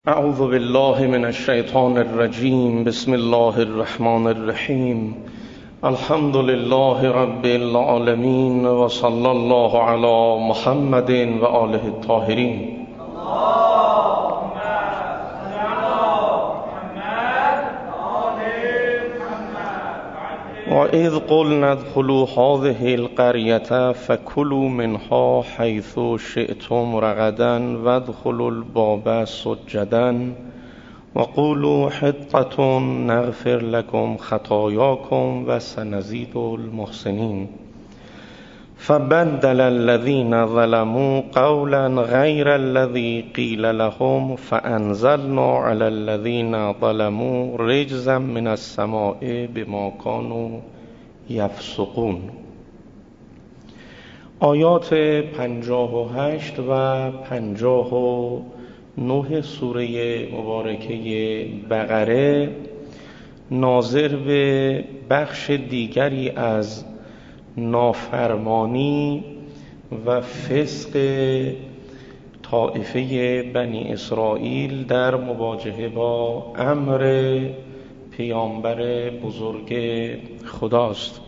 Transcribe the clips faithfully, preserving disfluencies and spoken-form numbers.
اعوذ بالله من الشیطان الرجیم. بسم الله الرحمن الرحیم. الحمد لله رب العالمین و صلی الله علی محمد و آله الطاهرین. و اذ قلنا ادخلوا هذه القرية فكلوا منها حيث شئتم رغدا وادخلوا الباب سجدا وقولوا حطة نغفر لكم خطاياكم وسنزيد المحسنين. فبدل الذين ظلموا قولا غير الذي قيل لهم فأنزلنا على الذين ظلموا رجزا من السماء بما كانوا یفسقون. آیات پنجاه و هشت و پنجاه و نه سوره مبارکه بقره ناظر به بخش دیگری از نافرمانی و فسق طائفه بنی اسرائیل در مواجهه با امر پیامبر بزرگ خداست.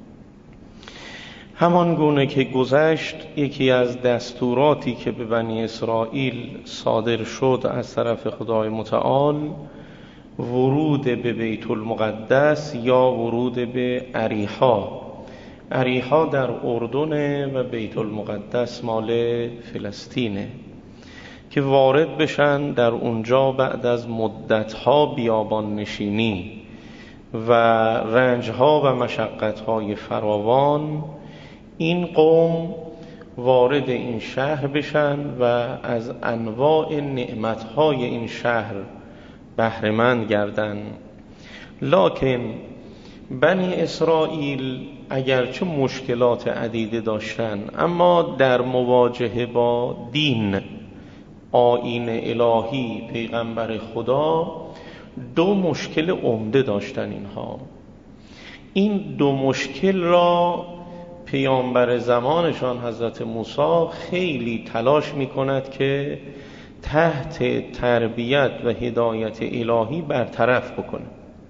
همان گونه که گذشت، یکی از دستوراتی که به بنی اسرائیل صادر شد از طرف خدای متعال ورود به بیت المقدس یا ورود به اریحا. اریحا در اردن و بیت المقدس مال فلسطینه که وارد بشن در اونجا بعد از مدتها بیابان نشینی و رنجها و مشقتهای فراوان این قوم وارد این شهر بشن و از انواع نعمتهای این شهر بهره‌مند گردن. لکن بنی اسرائیل اگرچه مشکلات عدیده داشتن، اما در مواجهه با دین، آیین الهی، پیغمبر خدا، دو مشکل عمده داشتن. اینها این دو مشکل را پیامبر زمانشان حضرت موسی خیلی تلاش می کند که تحت تربیت و هدایت الهی برطرف بکنه.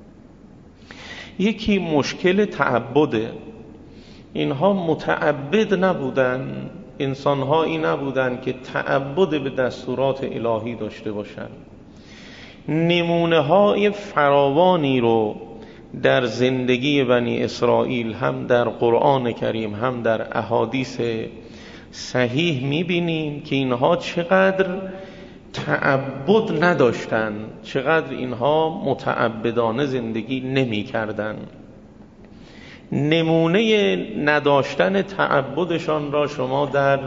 یکی مشکل تعبده. اینها متعبد نبودن، انسانهایی نبودن که تعبد به دستورات الهی داشته باشند. نمونه های فراوانی رو در زندگی بنی اسرائیل هم در قرآن کریم هم در احادیث صحیح میبینیم که اینها چقدر تعبد نداشتن، چقدر اینها متعبدانه زندگی نمی کردن. نمونه نداشتن تعبدشان را شما در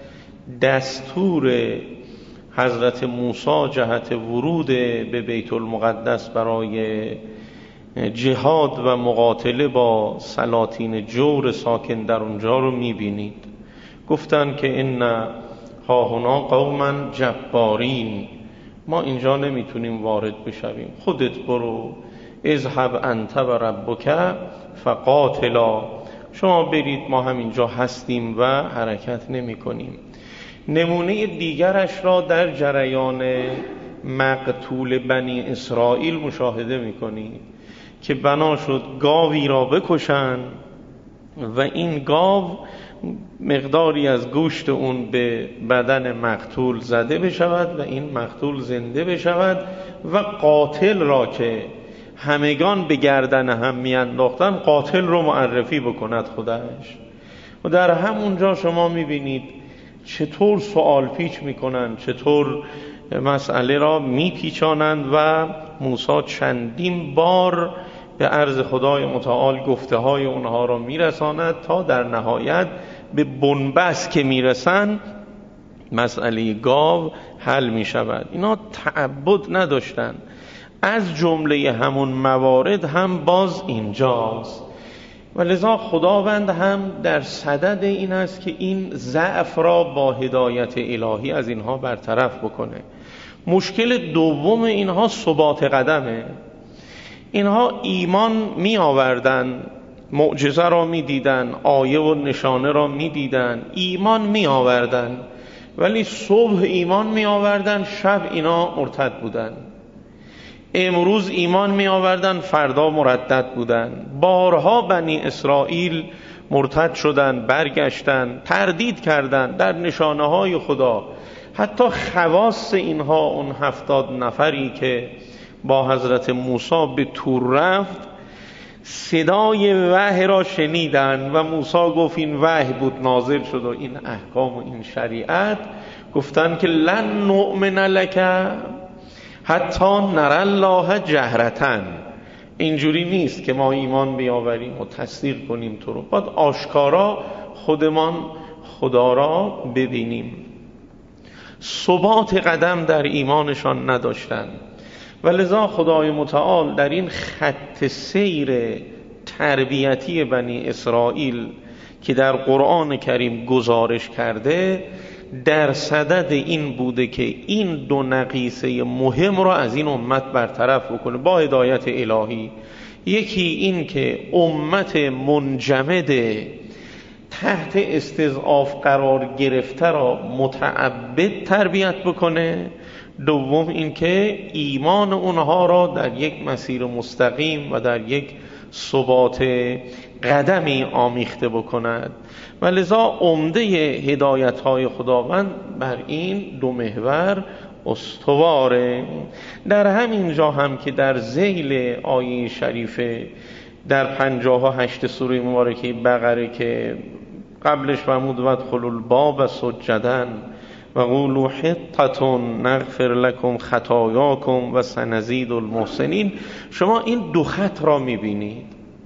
دستور حضرت موسی جهت ورود به بیت المقدس برای جهاد و مقاتله با سلاطین جور ساکن در اونجا رو میبینید. گفتن که ان هاهنا قوما جبارین، ما اینجا نمیتونیم وارد بشویم، خودت برو، اذهب انت و ربک فقاتلا، شما برید، ما همینجا هستیم و حرکت نمی کنیم. نمونه دیگرش را در جریان مقتول بنی اسرائیل مشاهده می کنید که بنا شد گاوی را بکشن و این گاو مقداری از گوشت اون به بدن مقتول زده بشود و این مقتول زنده بشود و قاتل را که همگان به گردن هم میانداختن قاتل رو معرفی بکند خودش. و در همونجا شما میبینید چطور سوال پیچ میکنند، چطور مسئله را میپیچانند و موسی چندین بار به عرض خدای متعال گفته های اونها را میرساند تا در نهایت به بنبست که میرسن مسئله گاو حل میشود. اینا تعبد نداشتن. از جمله همون موارد هم باز اینجاست و لذا خداوند هم در صدد این است که این ضعف را با هدایت الهی از اینها برطرف بکنه. مشکل دوم اینها ثبات قدمه. اینها ایمان می آوردن، معجزه را می دیدن، آیه و نشانه را می دیدن، ایمان می آوردن، ولی صبح ایمان می آوردن، شب اینا مرتد بودن. امروز ایمان می آوردن، فردا مردد بودن. بارها بنی اسرائیل مرتد شدن، برگشتن، تردید کردن در نشانه های خدا. حتی خواص اینها، اون هفتاد نفری که با حضرت موسی به تور رفت، صدای وحی را شنیدن و موسی گفت این وحی بود نازل شد و این احکام و این شریعت. گفتن که لن نؤمن لک حتی نری الله جهرتن، اینجوری نیست که ما ایمان بیاوریم و تصدیق کنیم تو رو، باید آشکارا خودمان خدا را ببینیم. ثبات قدم در ایمانشان نداشتند و لذا خدای متعال در این خط سیر تربیتی بنی اسرائیل که در قرآن کریم گزارش کرده، در صدد این بوده که این دو نقیصه مهم را از این امت برطرف بکنه با هدایت الهی. یکی این که امت منجمد تحت استضعاف قرار گرفته را متعبد تربیت بکنه. دوم این که ایمان اونها را در یک مسیر مستقیم و در یک ثبات قدمی آمیخته بکند. و لذا عمده هدایت های خداوند بر این دو محور استواره. در همین جا هم که در ذیل آیه شریفه در پنجاه و هشت سوره مبارکه بقره که قبلش فرمود وادخلوا الباب سجدا و قولوا حطة نغفر لكم خطاياكم و سنزيد المحسنین، شما این دو خط را میبینید.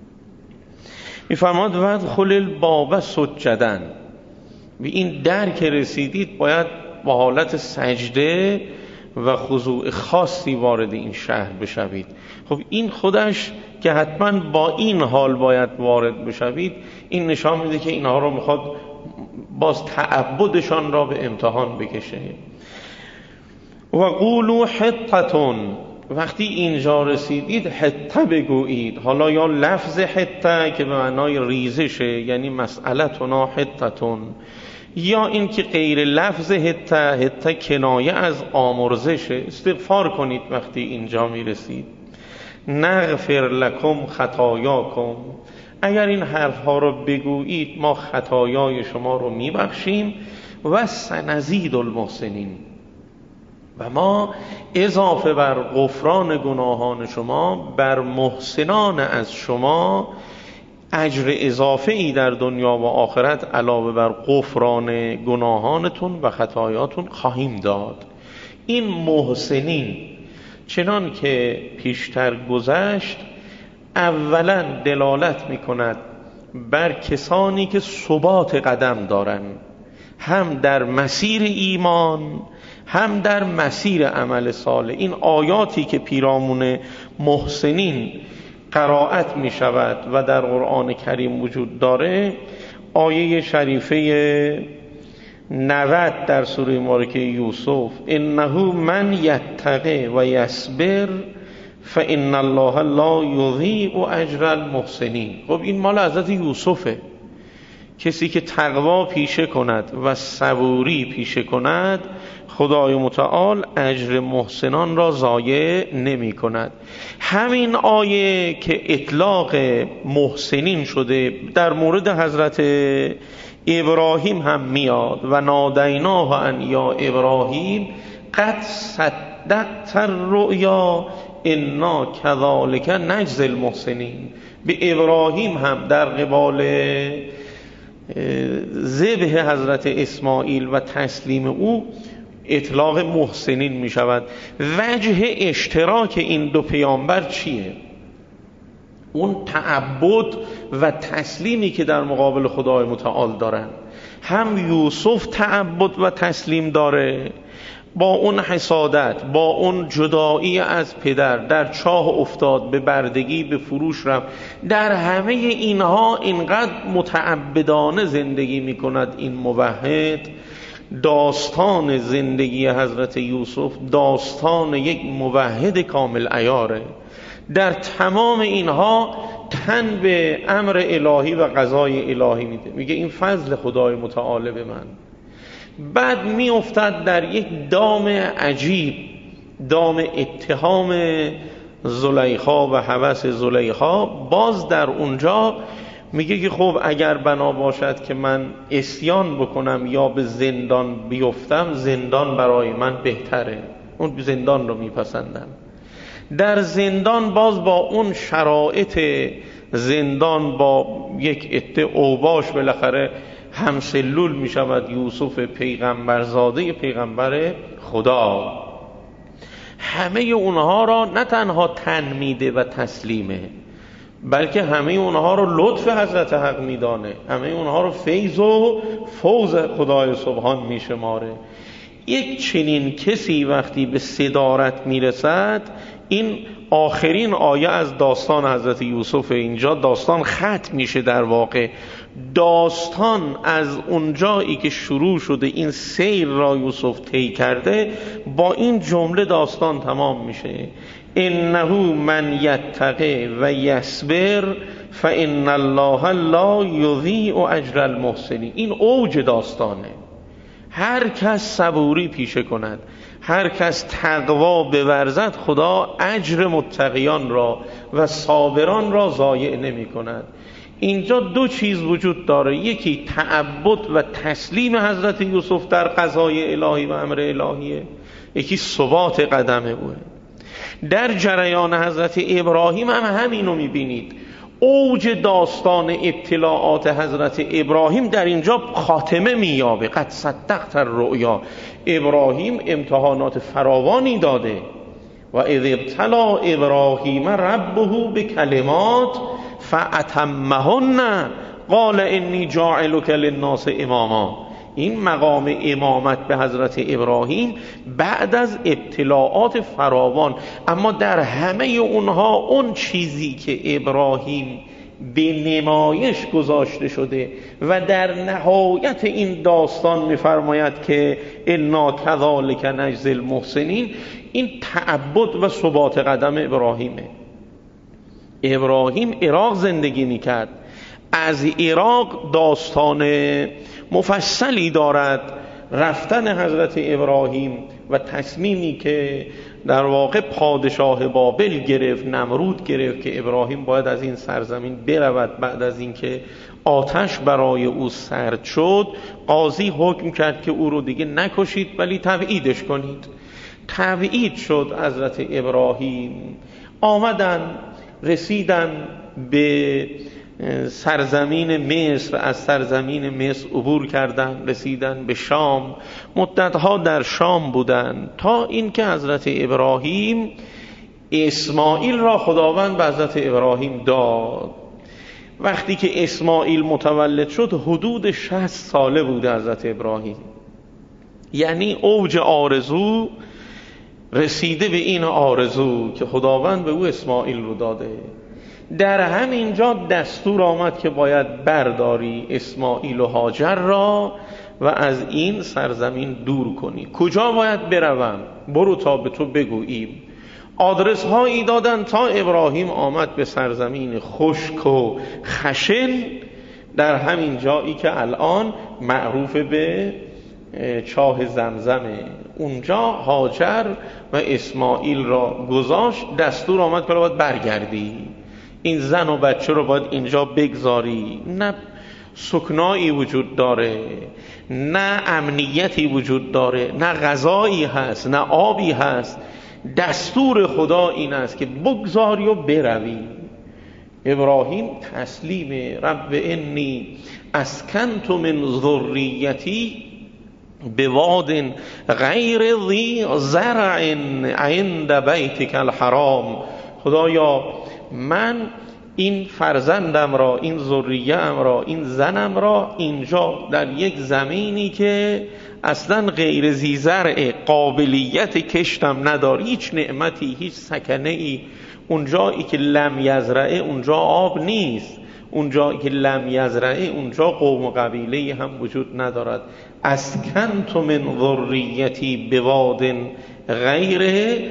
میفرماد وادخلوا الباب سجدا، به این در که رسیدید باید با حالت سجده و خضوع خاصی وارد این شهر بشوید. خب این خودش که حتما با این حال باید وارد بشوید، این نشان میده که اینها رو میخواد باز تعبدشان را به امتحان بکشه. و قولوا حطة، وقتی اینجا رسیدید حطه بگویید. حالا یا لفظ حطه که به معنای ریزشه، یعنی مسئلتنا حطة، یا این که غیر لفظ حطه، حطه کنایه از آمرزشه. استغفار کنید وقتی اینجا میرسید. نغفر لکم خطایاکم، اگر این حرف ها رو بگویید ما خطایای شما رو میبخشیم. و سنزید المحسنین، و ما اضافه بر غفران گناهان شما بر محسنان از شما اجر اضافه ای در دنیا و آخرت علاوه بر غفران گناهانتون و خطایاتون خواهیم داد. این محسنین چنان که پیشتر گذشت اولا دلالت می کند بر کسانی که ثبات قدم دارن، هم در مسیر ایمان هم در مسیر عمل صالح. این آیاتی که پیرامون محسنین قرائت می شود و در قرآن کریم وجود داره، آیه شریفه نود در سوره مبارکه یوسف، انه من یتقی و یصبر فان الله لا یضیع اجر المحسنین. خب این مال حضرت یوسفه. کسی که تقوا پیشه کند و صبوری پیشه کند، خدای متعال اجر محسنان را ضایع نمی کند. همین آیه که اطلاق محسنین شده در مورد حضرت ابراهیم هم میاد و نادیناه ان یا ابراهیم قد صدقت الرؤیا انا کذالک نجزی المحسنین. به ابراهیم هم در قبال ذبح حضرت اسماعیل و تسلیم او اطلاق محسنین می شود. وجه اشتراک این دو پیامبر چیه؟ اون تعبد و تسلیمی که در مقابل خدای متعال دارن. هم یوسف تعبد و تسلیم داره، با اون حسادت، با اون جدایی از پدر در چاه افتاد، به بردگی به فروش رفت. در همه اینها اینقدر متعبدانه زندگی می کند این موحد. داستان زندگی حضرت یوسف داستان یک موحد کامل عیاره. در تمام اینها تن به امر الهی و قضای الهی میده. میگه این فضل خدای متعال به من. بعد می افتد در یک دام عجیب، دام اتهام زلیخا و هوس زلیخا. باز در اونجا میگه که خب اگر بنا باشد که من عصیان بکنم یا به زندان بیفتم، زندان برای من بهتره، اون زندان رو میپسندم. در زندان باز با اون شرایط زندان، با یک عده اوباش بالاخره همسلول میشود یوسف پیغمبرزاده پیغمبر خدا. همه اونها را نه تنها تن میده و تسلیمه، بلکه همه اونها رو لطف حضرت حق میدانه، همه اونها رو فیض و فوز خدای سبحان میشماره. یک چنین کسی وقتی به صدارت میرسد، این آخرین آیه از داستان حضرت یوسف، اینجا داستان ختم میشه. در واقع داستان از اونجایی که شروع شده، این سیر را یوسف طی کرده، با این جمله داستان تمام میشه: انه من یتقی و یصبر فان الله لا یضیع اجر المحسنین. این اوج داستانه. هر کس صبوری پیشه کند، هر کس تقوا بورزد، خدا اجر متقیان را و صابران را ضایع نمی کند. اینجا دو چیز وجود داره: یکی تعبد و تسلیم حضرت یوسف در قضای الهی و امر الهیه، یکی ثبات قدم اوه. در جریان حضرت ابراهیم هم همینو میبینید. اوج داستان اطلاعات حضرت ابراهیم در اینجا خاتمه مییابه. قد صدقت الرؤیا. ابراهیم امتحانات فراوانی داده. و اذ ابتلا ابراهیم ربه بکلمات فاتمهن قال انی جاعلک للناس اماما. این مقام امامت به حضرت ابراهیم بعد از ابتلاعات فراوان، اما در همه اونها اون چیزی که ابراهیم به نمایش گذاشته شده و در نهایت این داستان می‌فرماید که انا کذالک نجزی المحسنین، این تعبد و ثبات قدم ابراهیمه. ابراهیم عراق زندگی می‌کرد. از عراق داستان مفصلی دارد رفتن حضرت ابراهیم و تصمیمی که در واقع پادشاه بابل گرفت، نمرود گرفت که ابراهیم باید از این سرزمین برود. بعد از اینکه آتش برای او سرد شد، قاضی حکم کرد که او رو دیگه نکشید ولی تبعیدش کنید. تبعید شد حضرت ابراهیم. آمدن رسیدن به سرزمین مصر، از سرزمین مصر عبور کردن، رسیدن به شام. مدتها در شام بودن تا اینکه حضرت ابراهیم اسماعیل را خداوند به حضرت ابراهیم داد. وقتی که اسماعیل متولد شد حدود شصت ساله بوده حضرت ابراهیم. یعنی اوج آرزو رسیده به این آرزو که خداوند به او اسماعیل رو داده. در همینجا دستور آمد که باید برداری اسماعیل و هاجر را و از این سرزمین دور کنی. کجا باید بروم؟ برو تا به تو بگوییم. آدرس هایی دادن تا ابراهیم آمد به سرزمین خشک و خشن، در همین جایی که الان معروف به چاه زمزمه. اونجا هاجر و اسماعیل را گذاشت. دستور آمد که باید برگردی، این زن و بچه رو باید اینجا بگذاری. نه سکنایی وجود داره، نه امنیتی وجود داره، نه غذایی هست، نه آبی هست. دستور خدا این است که بگذاری و بروی. ابراهیم تسلیم. رب انی اسکنت من ذریتی بواد غیر ذی زرع عند بیتک الحرام. خدایا من این فرزندم را، این ذریه‌ام را، این زنم را اینجا در یک زمینی که اصلا غیر ذی زرع، قابلیت کشتم نداری، هیچ نعمتی، هیچ سکنه ای، اونجایی که لم یزرعه اونجا آب نیست، اونجایی که لم یزرعه اونجا قوم و قبیله هم وجود ندارد. اسکنت من ذریتی بواد غیر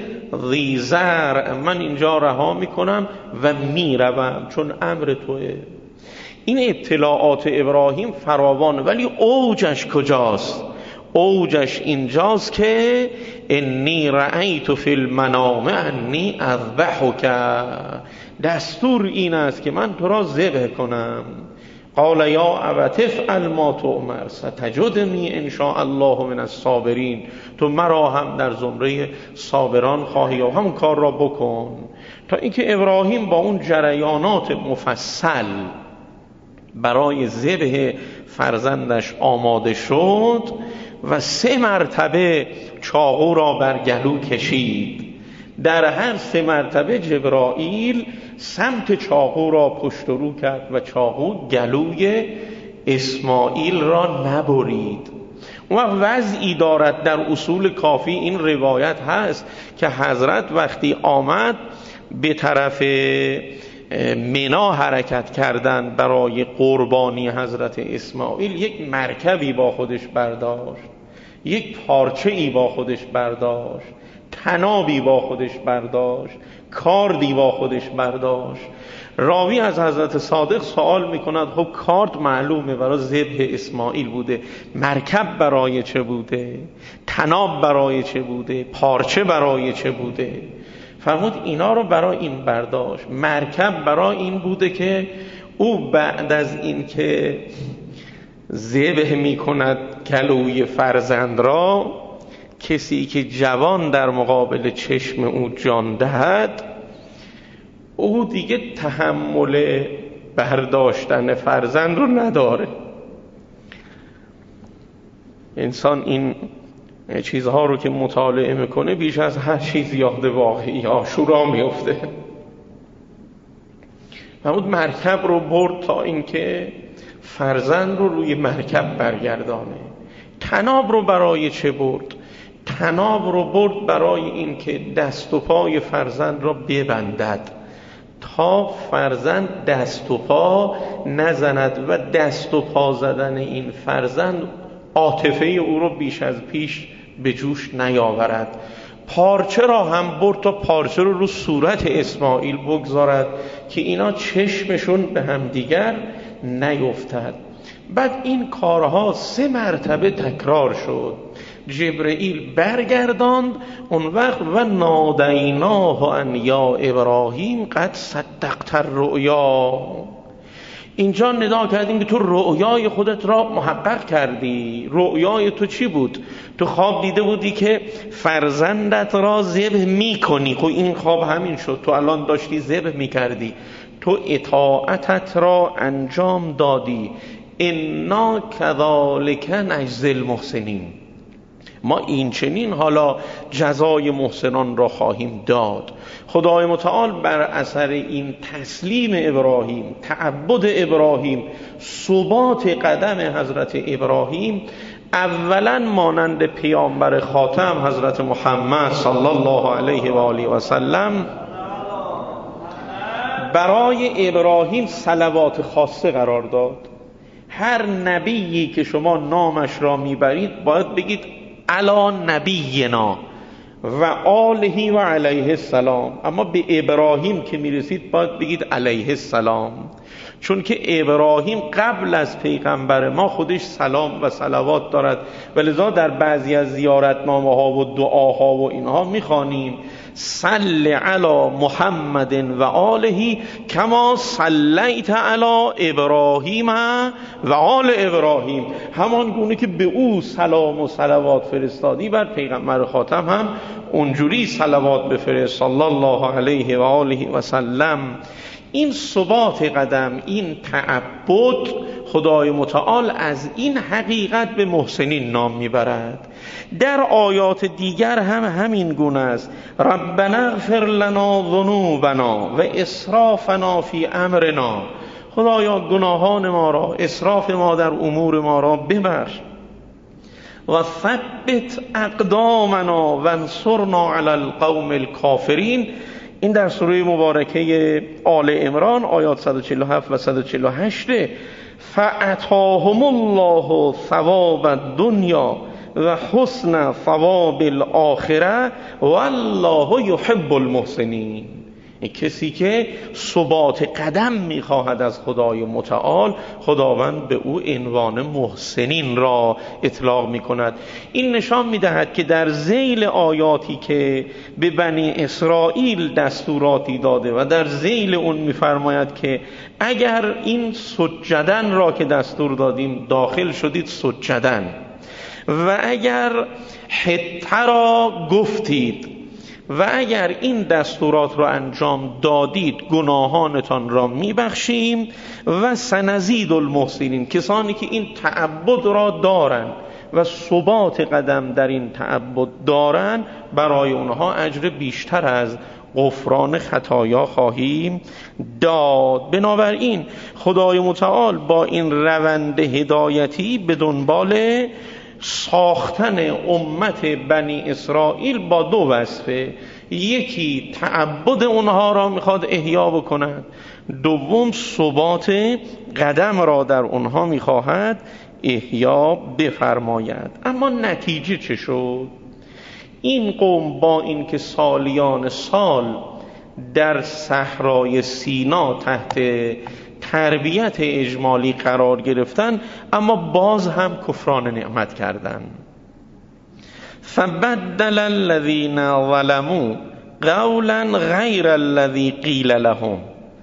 ذی زرع، من اینجا رها میکنم و میروم چون امر توئه. این اطلاعات ابراهیم فراوان، ولی اوجش کجاست؟ اوجش اینجاست که انی رأیت فی المنام انی اذبحک، دستور این است که من تو را ذبح کنم. قال یا ابت افعل ما تؤمر ستجدنی ان شاء الله من الصابرین، تو مرا هم در زمره صابران خواهی و همون کار را بکن. تا اینکه ابراهیم با اون جریانات مفصل برای ذبح فرزندش آماده شد و سه مرتبه چاقو را بر گلو کشید. در هر سه مرتبه جبرائیل سمت چاقو را پشت و رو کرد و چاقو گلوی اسماعیل را نبرید. و وضعی دارد در اصول کافی این روایت هست که حضرت وقتی آمد به طرف منا حرکت کردن برای قربانی حضرت اسماعیل، یک مرکبی با خودش برداشت، یک پارچه ای با خودش برداشت، تنابی با خودش برداشت، کاردی با خودش برداشت. راوی از حضرت صادق سوال میکند خب کارد معلومه برای ذبح اسماعیل بوده، مرکب برای چه بوده؟ تناب برای چه بوده؟ پارچه برای چه بوده؟ فرمود اینا رو برای این برداشت. مرکب برای این بوده که او بعد از این که ذبح میکند گلوی فرزند را، کسی که جوان در مقابل چشم او جان دهد، او دیگه تحمل برداشتن فرزند رو نداره. انسان این چیزها رو که مطالعه میکنه بیش از هر چیز یاد واقعی آشورا میفته. فرمود مرکب رو برد تا اینکه فرزند رو روی مرکب برگردانه. تناب رو برای چه برد؟ تناب رو برد برای این که دست و پای فرزند را ببندد تا فرزند دست و پا نزند و دست و پا زدن این فرزند عاطفه او رو بیش از پیش به جوش نیاورد. پارچه را هم برد تا پارچه رو رو صورت اسماعیل بگذارد که اینا چشمشون به هم دیگر نیفتد. بعد این کارها سه مرتبه تکرار شد. جبرئیل برگرداند اون وقت و نادیناه ان یا ابراهیم قد صدقت الرؤیا. اینجا ندا کردیم که تو رؤیای خودت را محقق کردی. رؤیای تو چی بود؟ تو خواب دیده بودی که فرزندت را ذبح میکنی. خب این خواب همین شد، تو الان داشتی ذبح میکردی، تو اطاعتت را انجام دادی. انا کذالک نجزی المحسنین، ما این چنین حالا جزای محسنان را خواهیم داد. خدای متعال بر اثر این تسلیم ابراهیم، تعبد ابراهیم، ثبات قدم حضرت ابراهیم، اولا مانند پیامبر خاتم حضرت محمد صلی الله علیه و آله و سلم برای ابراهیم صلوات خاصه قرار داد. هر نبیی که شما نامش را میبرید باید بگید علی نبینا و آله و علیه السلام، اما به ابراهیم که میرسید باید بگید علیه السلام، چون که ابراهیم قبل از پیغمبر ما خودش سلام و صلوات دارد و لذا در بعضی از زیارتنامه ها و دعاها و اینها میخوانیم صل علی محمد و آله کما صلیت علی ابراهیم و آل ابراهیم، همان گونه که به او سلام و صلوات فرستادی بر پیغمبر خاتم هم اونجوری صلوات بفرست صلی الله علیه و آله و سلم. این ثبات قدم، این تعبد، خدای متعال از این حقیقت به محسنین نام میبرد. در آیات دیگر هم همین گونه است. ربنا اغفر لنا ذنوبنا و اسرافنا فی امرنا، خدایا گناهان ما را، اسراف ما در امور ما را ببخش. و ثبت اقدامنا و انصرنا علی القوم الکافرین. این در سوره مبارکه آل عمران آیات صد و چهل و هفت و صد و چهل و هشت. فَأَتَاهُمُ اللَّهُ ثَوَابَ الدُّنْيَا و حسن ثواب الاخره والله یحب المحسنین. کسی که ثبات قدم میخواهد از خدای متعال، خداوند به او عنوان محسنین را اطلاق میکند. این نشان میدهد که در ذیل آیاتی که به بنی اسرائیل دستوراتی داده و در ذیل اون میفرماید که اگر این سجدن را که دستور دادیم داخل شدید سجدن و اگر حته را گفتید و اگر این دستورات را انجام دادید گناهانتان را میبخشیم و سنزید المحسنین، کسانی که این تعبد را دارن و ثبات قدم در این تعبد دارن برای اونها اجر بیشتر از غفران خطایا خواهیم داد. بنابراین خدای متعال با این روند هدایتی به دنبال ساختن امت بنی اسرائیل با دو وصفه، یکی تعبد اونها را میخواد احیا بکند، دوم ثبات قدم را در اونها میخواهد احیا بفرماید. اما نتیجه چه شد؟ این قوم با اینکه سالیان سال در صحرای سینا تحت تربیت اجمالی قرار گرفتن، اما باز هم کفران نعمت کردن. فبدل الذین ظلموا قولا غیر الذی قیل لهم،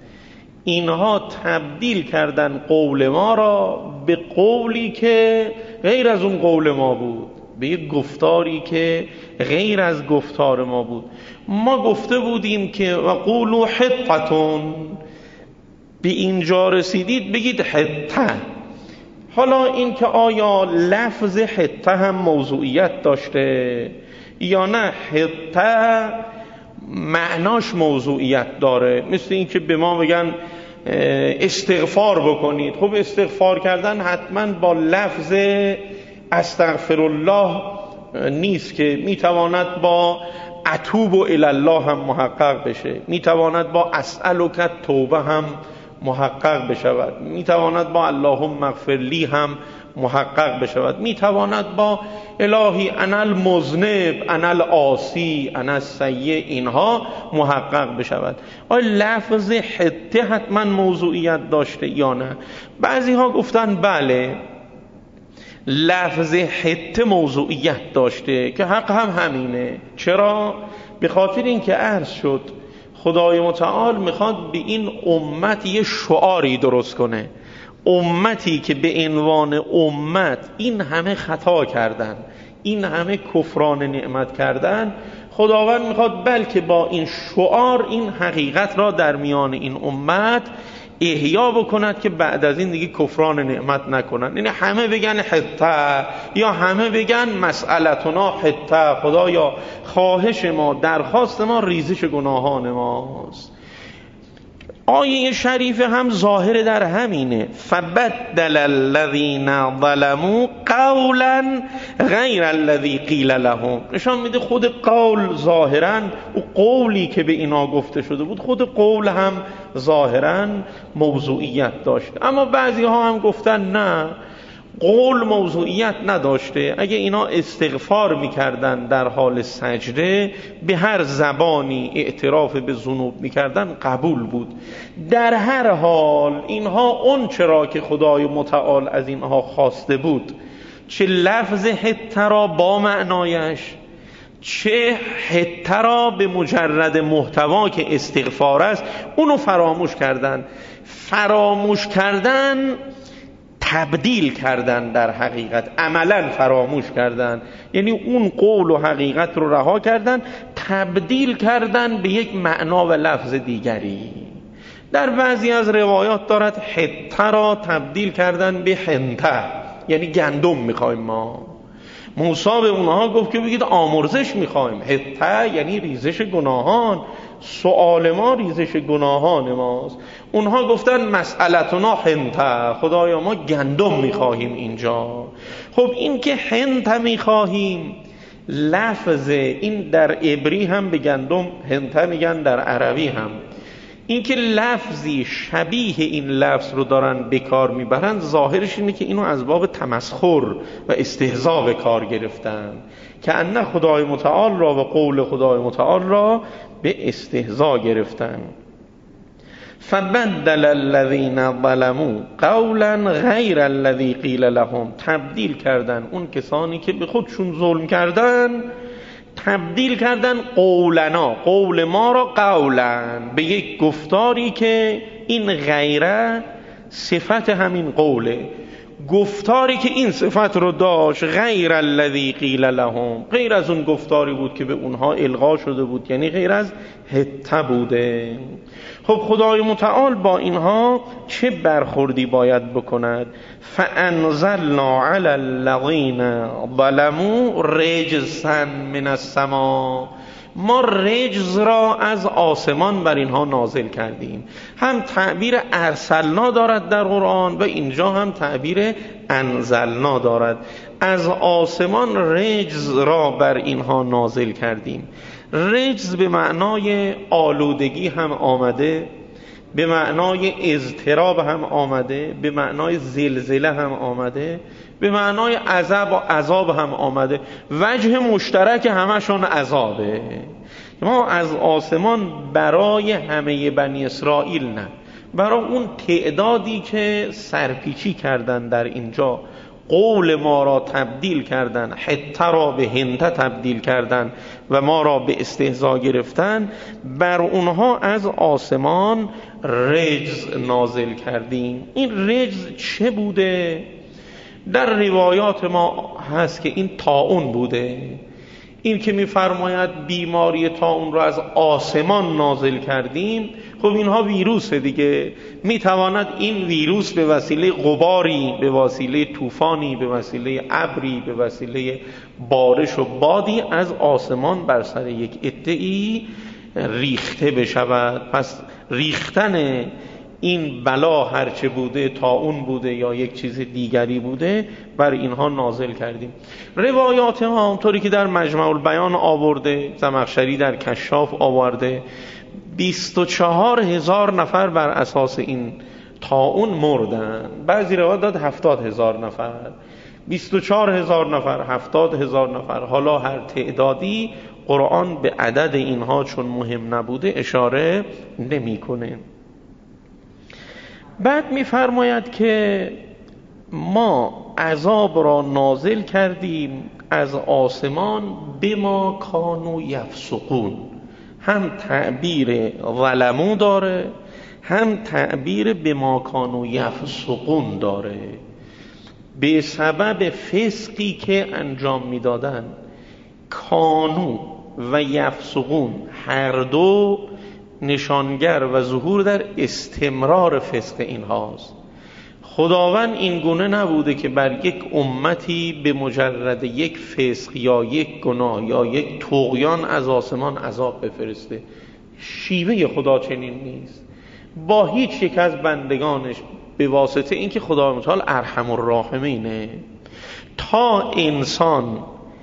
اینها تبدیل کردن قول ما را به قولی که غیر از اون قول ما بود، به یک گفتاری که غیر از گفتار ما بود. ما گفته بودیم که وقولوا حطتون، به اینجا رسیدید بگید حته. حالا این که آیا لفظ حته هم موضوعیت داشته یا نه حته معناش موضوعیت داره؟ مثل این که به ما بگن استغفار بکنید. خب استغفار کردن حتما با لفظ استغفر الله نیست که میتواند با اتوب و الله هم محقق بشه، میتواند با اسألک توبه هم محقق بشود، میتواند با اللهم اغفر لی هم محقق بشود، میتواند با الهی انا المذنب انا العاصی انا السیء اینها محقق بشود. آیا لفظ حته حتما موضوعیت داشته یا نه؟ بعضی ها گفتن بله لفظ حته موضوعیت داشته، که حق هم همینه. چرا؟ به خاطر اینکه عرض شد خدای متعال میخواد به این امت یه شعاری درست کنه. امتی که به عنوان امت این همه خطا کردن، این همه کفران نعمت کردن، خداوند میخواد بلکه با این شعار این حقیقت را در میان این امت احیا بکند که بعد از این دیگه کفران نعمت نکنن. یعنی همه بگن حته یا همه بگن مسئلتنا حته، خدایا خواهش ما، درخواست ما ریزش گناهان ماست. آیه شریفه هم ظاهر در همینه. فبدل الذین ظلموا قولا غیر الذی قیل لهم، نشان میده خود قول ظاهرا و قولی که به اینا گفته شده بود، خود قول هم ظاهرا موضوعیت داشته. اما بعضی ها هم گفتن نه، قول موضوعیت نداشته. اگه اینا استغفار میکردن در حال سجده، به هر زبانی اعتراف به ذنوب میکردن، قبول بود. در هر حال اینها اون چرا که خدای متعال از اینها خواسته بود، چه لفظ حته را با معنایش، چه حته را به مجرد محتوا که استغفار است، اونو فراموش کردن. فراموش کردن تبدیل کردن، در حقیقت عملا فراموش کردن، یعنی اون قول و حقیقت رو رها کردن، تبدیل کردن به یک معنا و لفظ دیگری. در بعضی از روایات دارد حته را تبدیل کردن به حنته، یعنی گندم میخوایم ما. موسی به اونها گفت که بگید آمرزش میخوایم. حته یعنی ریزش گناهان، سؤال ما ریزش گناهان ماست. اونها گفتن مسئلتنا حنته، خدایا ما گندم میخواهیم اینجا. خب این که حنته میخواهیم، لفظ این در عبری هم به گندم حنته میگن، در عربی هم. این که لفظی شبیه این لفظ رو دارن به کار میبرن، ظاهرش اینه که اینو از باب تمسخر و استهزاء به کار گرفتن، که ان خدای متعال را و قول خدای متعال را به استهزا گرفتن. فبدل الذین ظلموا قولا غیر الذی قیل لهم، تبدیل کردن اون کسانی که به خودشون ظلم کردن، تبدیل کردن قولنا، قول ما را قولا، به یک گفتاری که این غیره صفت همین قوله، گفتاری که این صفت رو داشت، غیر الذی قیل لهم، غیر از اون گفتاری بود که به اونها القا شده بود، یعنی غیر از حته بوده. خب خدای متعال با اینها چه برخوردی باید بکند؟ فانزلنا علی الذین ظلموا رجزا من السماء، ما رجز را از آسمان بر اینها نازل کردیم. هم تعبیر ارسلنا دارد در قرآن و اینجا هم تعبیر انزلنا دارد. از آسمان رجز را بر اینها نازل کردیم. رجز به معنای آلودگی هم آمده، به معنای اضطراب هم آمده، به معنای زلزله هم آمده، به معنای عذاب و عذاب هم آمده. وجه مشترک همشون عذابه. ما از آسمان برای همه بنی اسرائیل نه، برای اون تعدادی که سرپیچی کردن در اینجا، قول ما را تبدیل کردن، حته را به هنته تبدیل کردن و ما را به استهزا گرفتن، بر اونها از آسمان رجز نازل کردیم. این رجز چه بوده؟ در روایات ما هست که این طاعون بوده. این که می‌فرماید بیماری طاعون را از آسمان نازل کردیم، خب اینها ویروس دیگه. میتواند این ویروس به وسیله غباری، به وسیله طوفانی، به وسیله ابری، به وسیله بارش و بادی از آسمان بر سر یک عده‌ای ریخته بشود. پس ریختن این بلا هرچه بوده، طاعون بوده یا یک چیز دیگری بوده، بر اینها نازل کردیم. روایات ها همونطوری که در مجمع البیان آورده، زمخشری در کشاف آورده، بیست و چهار هزار نفر بر اساس این طاعون مردن. بعضی روایات داد هفتاد هزار نفر. بیست و چهار هزار نفر، هفتاد هزار نفر، حالا هر تعدادی، قرآن به عدد اینها چون مهم نبوده اشاره نمی کنه. بعد می‌فرماید که ما عذاب را نازل کردیم از آسمان به ما کانوا یفسقون. هم تعبیر ظلمو داره، هم تعبیر به ما کانوا یفسقون داره. به سبب فسقی که انجام میدادن، کانو و یفسقون هر دو نشانگر و ظهور در استمرار فسق اینهاست. خداوند این گونه نبوده که بر یک امتی به مجرد یک فسق یا یک گناه یا یک طغیان از آسمان عذاب بفرسته. شیوه خدا چنین نیست. با هیچ یک از بندگانش به واسطه اینکه خدا متعال ارحم الراحمینه، تا انسان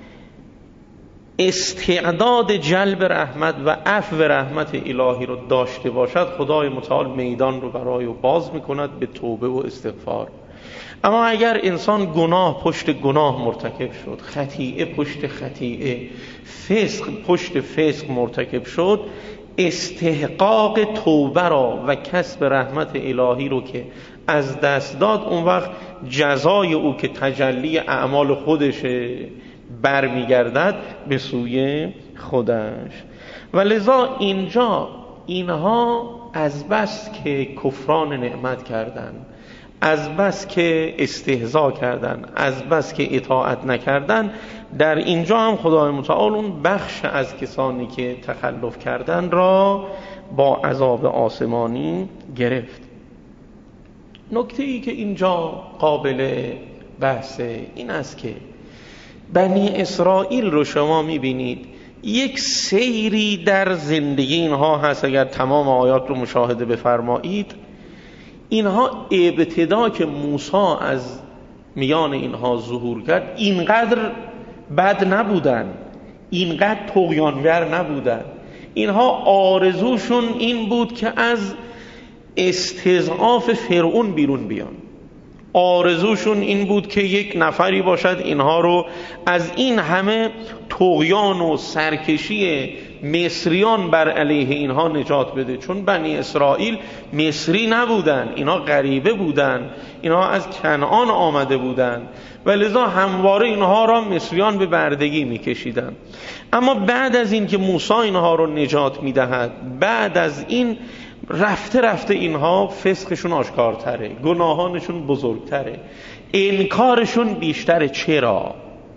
استعداد جلب رحمت و عفو رحمت الهی رو داشته باشد، خدای متعال میدان رو برای او باز میکند به توبه و استغفار. اما اگر انسان گناه پشت گناه مرتکب شد، خطیئه پشت خطیئه، فسق پشت فسق مرتکب شد، استحقاق توبه را و کسب رحمت الهی رو که از دست داد، اون وقت جزای او که تجلی اعمال خودشه برمیگردد به سوی خودش. و لذا اینجا اینها از بس که کفران نعمت کردن، از بس که استهزا کردن، از بس که اطاعت نکردن، در اینجا هم خدای متعال اون بخش از کسانی که تخلف کردن را با عذاب آسمانی گرفت. نکته ای که اینجا قابل بحثه این است که بنی اسرائیل رو شما میبینید یک سیری در زندگی اینها هست. اگر تمام آیات رو مشاهده بفرمایید، اینها ابتدا که موسی از میان اینها ظهور کرد، اینقدر بد نبودن، اینقدر طغیانگر نبودن. اینها آرزوشون این بود که از استضعاف فرعون بیرون بیان. آرزوشون این بود که یک نفری باشد اینها رو از این همه طغیان و سرکشی مصریان بر علیه اینها نجات بده، چون بنی اسرائیل مصری نبودن، اینها غریبه بودن، اینها از کنعان آمده بودن و لذا همواره اینها را مصریان به بردگی میکشیدن. اما بعد از این که موسی اینها را نجات میدهد، بعد از این رفته رفته اینها فسقشون آشکارتره، گناهانشون بزرگتره، انکارشون بیشتره. چرا؟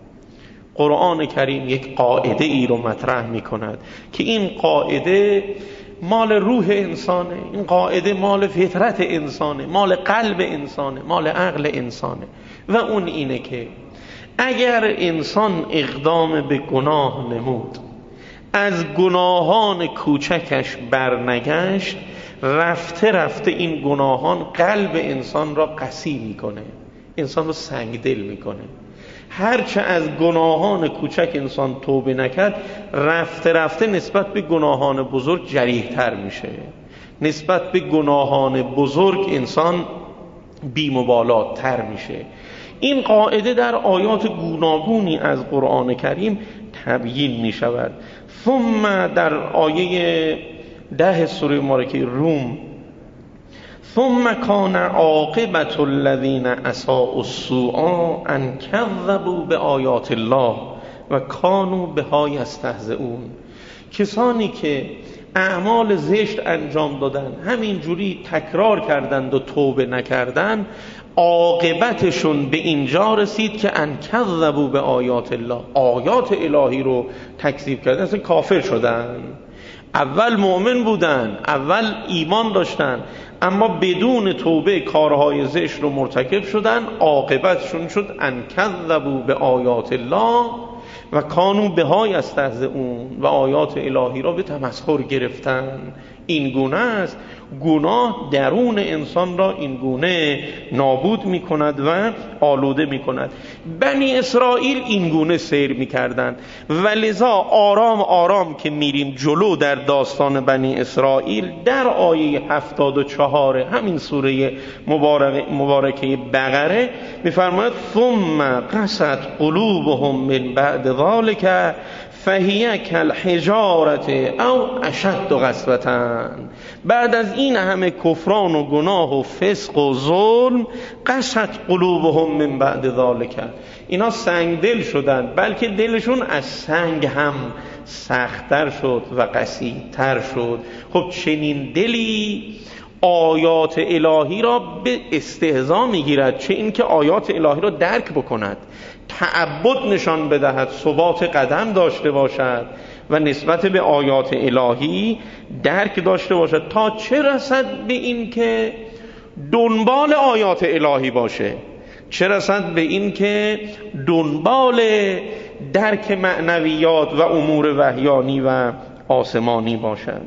قرآن کریم یک قاعده ای رو مطرح می کند که این قاعده مال روح انسانه، این قاعده مال فطرت انسانه، مال قلب انسانه، مال عقل انسانه، و اون اینه که اگر انسان اقدام به گناه نمود، از گناهان کوچکش برنگشت، رفته رفته این گناهان قلب انسان را قسی میکنه، انسان رو سنگدل میکنه. هرچه از گناهان کوچک انسان توبه نکرد، رفته رفته نسبت به گناهان بزرگ جریح تر میشه، نسبت به گناهان بزرگ انسان بی‌مبالات تر میشه. این قاعده در آیات گوناگونی از قرآن کریم تبیین میشود. ثم در آیه ده سوره مبارکه روم، ثم کان عاقبت الذین اساءوا السوء ان کذبوا بآیات الله و کانوا بها یستهزئون. کسانی که اعمال زشت انجام دادن، همین جوری تکرار کردند و توبه نکردند، عاقبتشون به اینجا رسید که ان کذبوا بآیات الله، آیات الهی رو تکذیب کردن، اصلا کافر شدن. اول مؤمن بودن، اول ایمان داشتن، اما بدون توبه کارهای زشت رو مرتکب شدن، عاقبتشون شد ان کذبوا بآیات الله و کانوا بها یستهزئون، و آیات الهی را به تمسخر گرفتن. این گونه است، گناه درون انسان را این گونه نابود می کند و آلوده می کند. بنی اسرائیل این گونه سیر می کردن و لذا آرام آرام که میریم جلو در داستان بنی اسرائیل، در آیه هفتاد و چهار همین سوره مبارک مبارکه بقره می فرماید ثم قست قلوبهم من بعد ذلك فهی کالحجارة او اشد قسوة. بعد از این همه کفران و گناه و فسق و ظلم، قست قلوبهم من بعد ذلك، اینا سنگ دل شدن، بلکه دلشون از سنگ هم سخت‌تر شد و قسی‌تر شد. خب چنین دلی آیات الهی را به استهزا میگیرد، چه این که آیات الهی را درک بکند، تعبد نشان بدهد، ثبات قدم داشته باشد و نسبت به آیات الهی درک داشته باشد، تا چه رسد به این که دنبال آیات الهی باشه، چه رسد به این که دنبال درک معنویات و امور وحیانی و آسمانی باشد.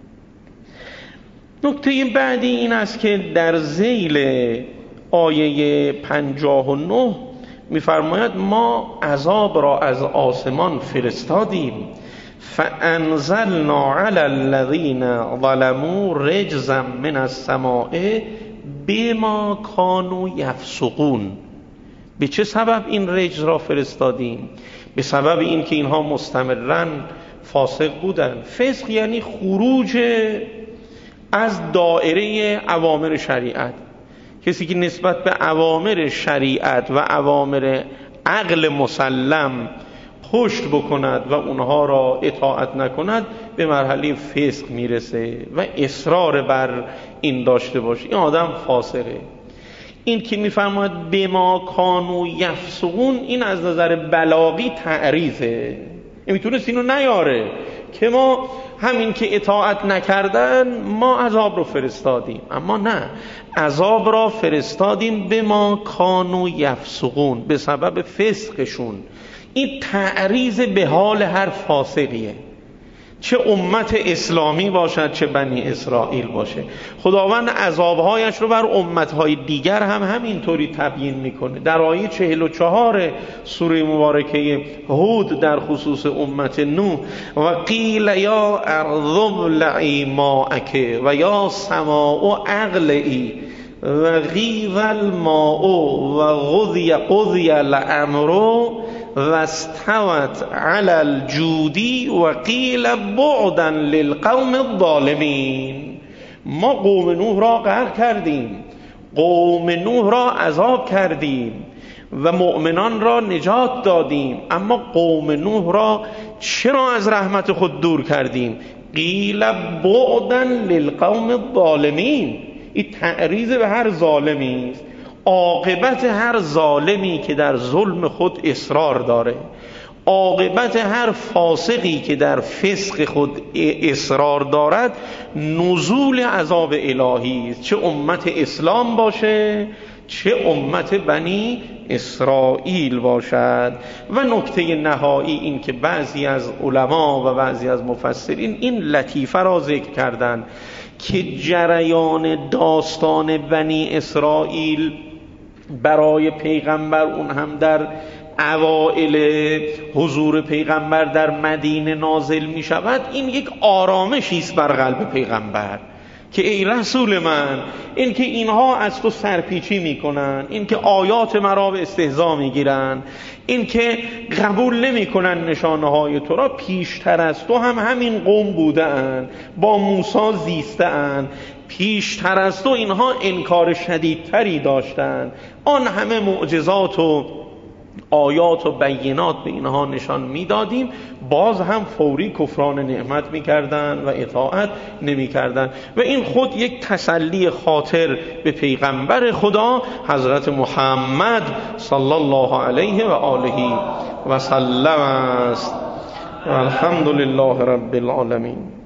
نکته بعدی این است که در ذیل آیه پنجاه و نه می‌فرماید ما عذاب را از آسمان فرستادیم، فانزلنا علی الذین ظلموا رجزا من السماء بما کانوا یفسقون. به چه سبب این رجز را فرستادیم؟ به سبب این که اینها مستمرا فاسق بودن. فسق یعنی خروج از دایره اوامر شریعت. کسی که نسبت به اوامر شریعت و اوامر عقل مسلم پشت بکند و اونها را اطاعت نکند، به مرحله فسق میرسه و اصرار بر این داشته باشه، این آدم فاسقه. این که میفرماید بما کانوا یفسقون، این از نظر بلاغی تعریضه، میتونست اینو نیاره که ما همین که اطاعت نکردن ما عذاب رو فرستادیم، اما نه، عذاب را فرستادیم به ما کانوا یفسقون، به سبب فسقشون. این تعریض به حال هر فاسقیه، چه امت اسلامی باشد چه بنی اسرائیل باشه. خداوند عذابهایش رو بر امتهای دیگر هم همینطوری تبیین میکنه. در آیه چهل و چهار سوره مبارکه هود در خصوص امت نوح، و قیل یا ارض ابلعی ماءک و یا سماء اقلعی و غیض الماء و قضی قضی الامر و استوت علی الجودی و قیل بعدا للقوم الظالمین. ما قوم نوح را غرق کردیم، قوم نوح را عذاب کردیم و مؤمنان را نجات دادیم، اما قوم نوح را چرا از رحمت خود دور کردیم؟ قیل بعدا للقوم الظالمین. این تعریض به هر ظالمی است. عاقبت هر ظالمی که در ظلم خود اصرار داره، عاقبت هر فاسقی که در فسق خود اصرار دارد، نزول عذاب الهی است، چه امت اسلام باشه چه امت بنی اسرائیل باشد. و نکته نهایی این که بعضی از علما و بعضی از مفسرین این لطیفه را ذکر کردند که جریان داستان بنی اسرائیل برای پیغمبر، اون هم در اوائل حضور پیغمبر در مدینه نازل می شود، این یک آرامشی است بر قلب پیغمبر که ای رسول من، این که اینها از تو سرپیچی میکنن، این که آیات مرا به استهزا میگیرن، این که قبول نمیکنن نشانه های تو را، پیشتر از تو هم همین قوم بودن، با موسی زیستن، پیشتر از تو اینها انکار شدیدتری داشتن، آن همه معجزات و آیات و بینات به اینها نشان میدادیم، باز هم فوری کفران نعمت میکردن و اطاعت نمیکردن. و این خود یک تسلی خاطر به پیغمبر خدا حضرت محمد صلی الله علیه و آله و سلم است. الحمد لله رب العالمین.